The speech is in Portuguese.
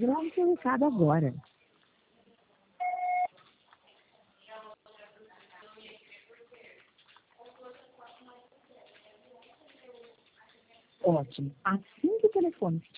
Grave seu recado agora. Ótimo. Assim que o telefone